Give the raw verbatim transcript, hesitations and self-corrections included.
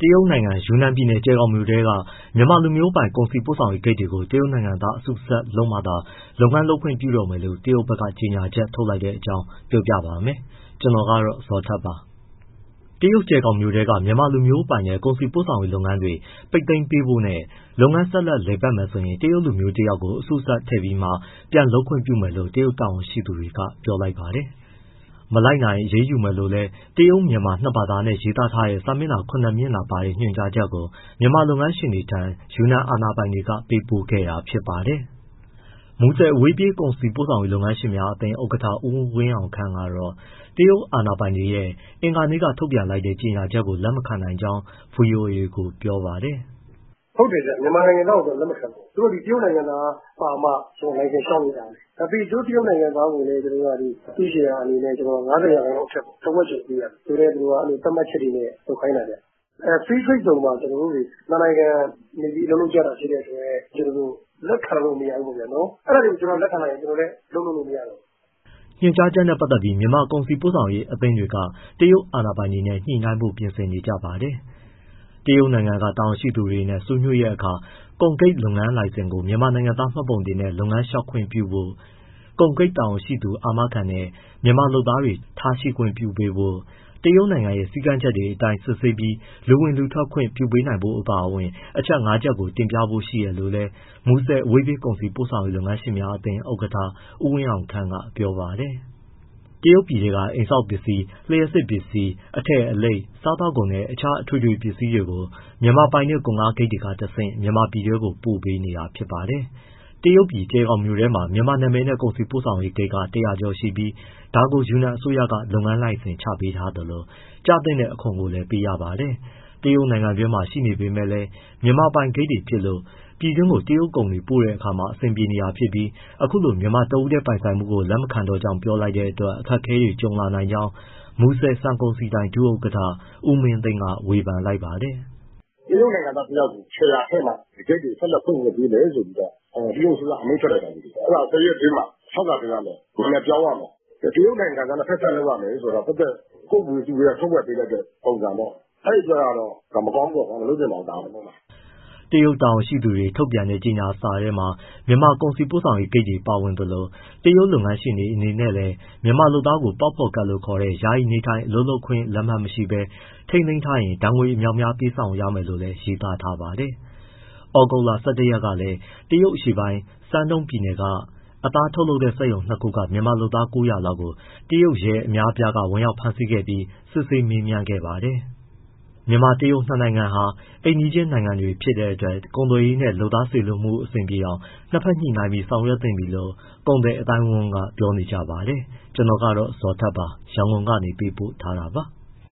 ရုတ်နိုင်ငံယူနန်ပြည်နယ်ကျယ်ဂေါင်မြို့ထဲကမြန်မာလူမျိုးပိုင်ကုန်စည်ပို့ဆောင်ရေးဂိတ်တွေကိုတရုတ်နိုင်ငံသားအစုစပ်လုပ်မှသာလုပ်ငန်းလုပ်ခွင့်ပြုတော့မယ်လို့တရုတ်ဘက်ကကြေညာချက်ထုတ်လိုက်တဲ့အကြောင်းပြောပြပါမယ်။ကျွန်တော်ကတော့ဇော်ထက်ပါ။တရုတ်ကျယ်ဂေါင်မြို့ထဲကမြန်မာလူမျိုးပိုင်တဲ့ကုန်စည်ပို့ဆောင်ရေးလုပ်ငန်းတွေပိတ်သိမ်းပေးဖို့နဲ့လုပ်ငန်းဆက်လက်လည်ပတ်မယ်ဆိုရင်တရုတ်လူမျိုးတယောက်ကိုအစုစပ်ထည့်ပြီးမှပြန်လုပ်ခွင့်ပြုမယ်လို့တရုတ်တာဝန်ရှိသူတွေကပြောလိုက်ပါတယ်။မလိုက်နိုင်အရေးယူမယ်လို့လည်းတရုတ်မြန်မာနှစ်ဘာသာနဲ့ရေးသားထားတဲ့စာမျက်နှာခုနှစ်မျက်နှာပါတဲ့ညွှန်ကြားချက်ကိုမြန်မာလုပ်ငန်းရှင်တွေထံယူနန်အာဏာပိုင်တွေကပေးပို့ခဲ့တာဖြစ်ပါတယ်။မူဆယ်အဝေးပြေးကုန်စည်ပို့ဆောင်ရေးလုပ်ငန်းရှင်များအသင်းဥက္ကဋ္ဌဦးဝင်းအောင်ခန့်ကတော့တရုတ်အာဏာပိုင်တွေရဲ့အင်္ဂါနေ့ကထုတ်ပြန်လိုက်တဲ့ကြေညာချက်ကိုလက်မခံနိုင်ကြောင်း ဗွီအိုအေကိုပြောပါတယ်။ဟုတ်တယ်ဗျမြန်မာနိုင်ငံသားကိုလက်မခံဘူးသူတို့ဒီတရုတ်နိုင်ငံသားပါမှကျွန်တော်လိုင်စင်ရှောက်နေတာဒါပေမဲ့တို့တရုတ်နိုင်ငံသားကိုလည်းကျွန်တော်ကဒီသူရှယ်ယာအနေနဲ့ကျွန်တော်ငါးဆယ်ရာခိုင်နှုန်းအထက်တစ်ဝက်ကျော်ပေးရတယ်ဆိုတော့သူတို့ကအဲ့လိုသတ်မှတ်ချက်တွေနဲ့ထုတ်ခိုင်းတာဗျအဲ free trade zone မှာကျွန်တော်တို့တွေနိုင်ငံနေပြီးလုံးလုံးကြတာဖြစ်တဲ့အတွက်ကျွန်တော်တို့လက်ခံလို့မရဘူးဗျာနော်အဲ့ဒါတွေကိုကျွန်တော်လက်ခံလိုက်ရင်ကျွန်တော်လည်းလုံးလုံးလို့မရတော့ညွှန်ကြားချက်နဲ့ပတ်သက်ပြီးမြန်မာကုန်စည်ပို့ဆောင်ရေးအသင်းတွေကတရုတ်အာဏာပိုင်တွေနဲ့ညှိနှိုင်းဖို့ပြင်ဆင်နေကြပါတယ်။တရုတ်နိုင်ငံကတာဝန်ရှိသူတွေနဲ့ဆွေးနွေးရတဲ့အခါကုန်ဂိတ်လုပ်ငန်းလိုင်စင်ကိုမြန်မာနိုင်ငံသားမှတ်ပုံတင်နဲ့လုပ်ငန်းလျှောက်ခွင့်ပြုဖို့ကုန်ဂိတ်တာဝန်ရှိသူအာမခံနဲ့မြန်မာလုပ်သားတွေထားရှိခွင့်ပြုပေးဖို့တရုတ်နိုင်ငံရဲ့စည်းကမ်းချက်တွေအတိုင်းစစ်ဆေးပြီးလူဝင်လူထွက်ခွင့်ပြုပေးနိုင်ဖို့အပါအဝင်အချက်၅ချက်ကိုတင်ပြဖို့ရှိရလို့လဲမူဆယ်အဝေးပြေးကုန်စည်ပို့ဆောင်ရေးလုပ်ငန်းရှင်များအသင်းဥက္ကဋ္ဌဦးဝင်းအောင်ခန့်ကပြောပါတယ်။တရုတ်ပြည်ကအိမ်ဆောက်ပစ္စည်း၊လျှပ်စစ်ပစ္စည်း၊အထည်အလိပ်၊စားသောက်ကုန်နဲ့အခြားအထွေထွေပစ္စည်းတွေကိုမြန်မာပိုင်တဲ့ကုန်ကားဂိတ်တွေကတဆင့်မြန်မာပြည်ထဲကိုပို့ပေးနေတာဖြစ်ပါတယ်။တရုတ်ပြည်ကျယ်ဂေါင်မြို့ထဲမှာမြန်မာနာမည်နဲ့ကုန်စည်ပို့ဆောင်ရေးဂိတ်ကတရာကျော်ရှိပြီးဒါကိုယူနန်အစိုးရကလုပ်ငန်းလိုင်စင်ချပေးထားတယ်လို့ကျတဲ့အခွန်ကိုလည်းပေးရပါတယ်။တရုတ်နိုင်ငံတွင်းမှာရှိနေပေမဲ့လည်းမြန်မာပိုင်ဂိတ်တွေဖြစ်လို့ပြည်တွင်းကိုတရုတ်ကုန်တွေပို့တဲ့အခါမှာအဆင်ပြေနေတာဖြစ်ပြီးအခုလိုမြန်မာတဦးတည်းပိုင်ဆိုင်မှုကိုလက်မခံတော့ကြောင်းပြောလိုက်တဲ့အတွက်အခက်အခဲတွေကြုံလာနိုင်ကြောင်းမူဆယ်စံကုန်စီတိုင်းဒုဥက္ကဋ္ဌဦးမင်းသိန်းကဝေဖန်လိုက်ပါတယ်။တရုတ်နိုင်ငံသားတယောက်ကိုခြေရာထဲမှာဂိတ်တွေဆက်လက်ဖွင့်ပေးတယ်ဆိုပြီးတော့တရုတ်ဆိုတာအမိန့်ထွက်လိုက်တာကြီးအဲ့ဒါတရက်တည်းမှာဆောက်တာတင်ရမယ်ကိုယ်လည်းပြောင်းရမယ်တရုတ်နိုင်ငံကလည်းဖက်ဆက်လုပ်ရမယ်ဆိုတော့ဖက်ဆက်ကိုယ်ဘူးသူတွေကထုတ်ဝက်ပေးတဲ့ပုံစံပေါ့အဲ့ဒီကြတော့မကောင်းဘူးပေါ့မလုပ်ချင်ပါဘူးဒါမှမဟုတ်တရုတ်တာဝန်ရှိသူတွေထုတ်ပြန်တဲ့ကြေညာစာထဲမှာမြန်မာကုန်စည်ပို့ဆောင်ရေးဂိတ်တွေပါဝင်သလိုတရုတ်လုပ်ငန်းရှင်တွေအနေနဲ့လည်းမြန်မာလုပ်သားကိုပေါက်ဖော်ကတ်လို့ခေါ်တဲ့ယာယီနေထိုင်အလုပ်လုပ်ခွင့်လက်မှတ်မရှိဘဲထိန်းသိမ်းထားရင်ဒဏ်ငွေအများများပေးဆောင်ရမယ်လို့လည်းရေးသားထားပါတယ်။ဩဂုတ်လ၁၁ရက်ကလည်းတရုတ်အရှေ့ပိုင်းစန်းတုံးပြည်နယ်ကအသားထုတ်လုပ်တဲ့စက်ရုံနှစ်ခုကမြန်မာလုပ်သား၉၀၀လောက်ကိုတရုတ်ရဲအများအပြားကဝင်ရောက်ဖမ်းဆီးခဲ့ပြီးစစ်ဆေးမေးမြန်းခဲ့ပါတယ်။မြန်မာတရုတ်နှစ်နိုင်ငံဟာအိမ်နီးချင်းနိုင်ငံတွေဖြစ်တဲ့အတွက်ကုန်သွယ်ရေးနဲ့လုပ်သားစေလွှတ်မှုအဆင်ပြေအောင်နှစ်ဖက်ညှိနှိုင်းပြီးဆောင်ရွက်သင့်ပြီလို့ကုန်သည်အတိုင်းအဝန်ကပြောနေကြပါတယ်။ကျွန်တော်ကတော့ဇော်ထက်ပါရန်ကုန်ကနေပေးပို့ထားတာပါ။